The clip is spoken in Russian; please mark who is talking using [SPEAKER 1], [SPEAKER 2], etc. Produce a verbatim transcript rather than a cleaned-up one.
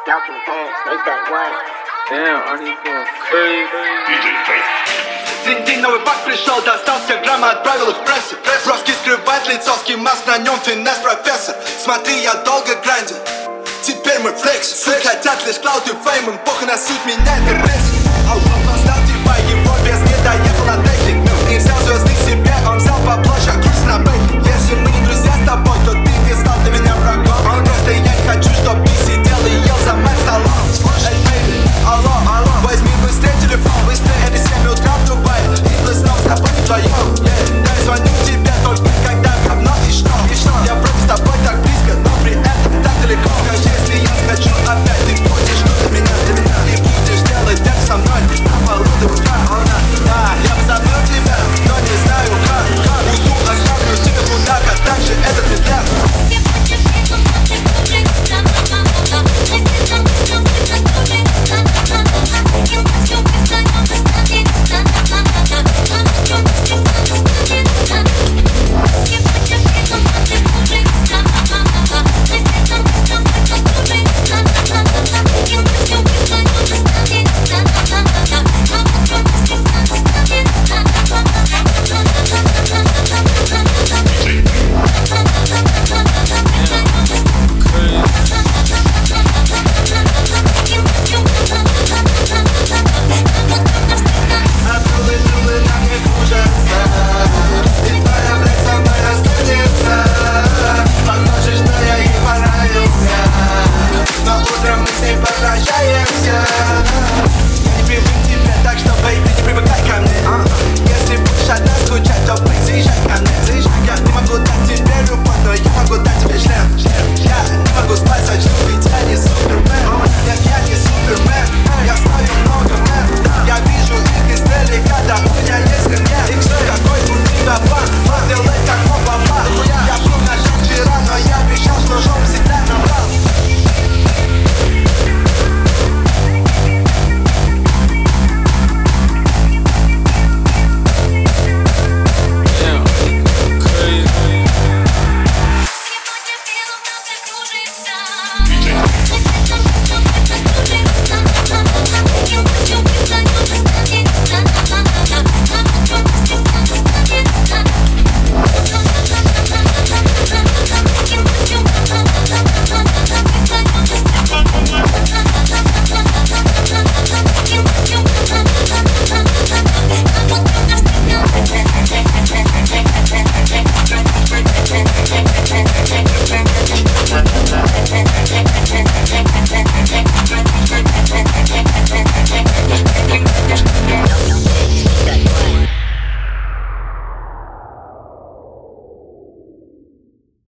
[SPEAKER 1] Falcon pants, make that one.
[SPEAKER 2] Damn, I need going crazy.
[SPEAKER 3] День-день новый пак пришел, достался грамма, отправил в прессу. Русский скрывает лицовский маск, на нем финес профессор. Смотри, я долго грандил, теперь мой флекс. Все хотят лишь клауд и фейм, им похуй на суть, меня это бесит.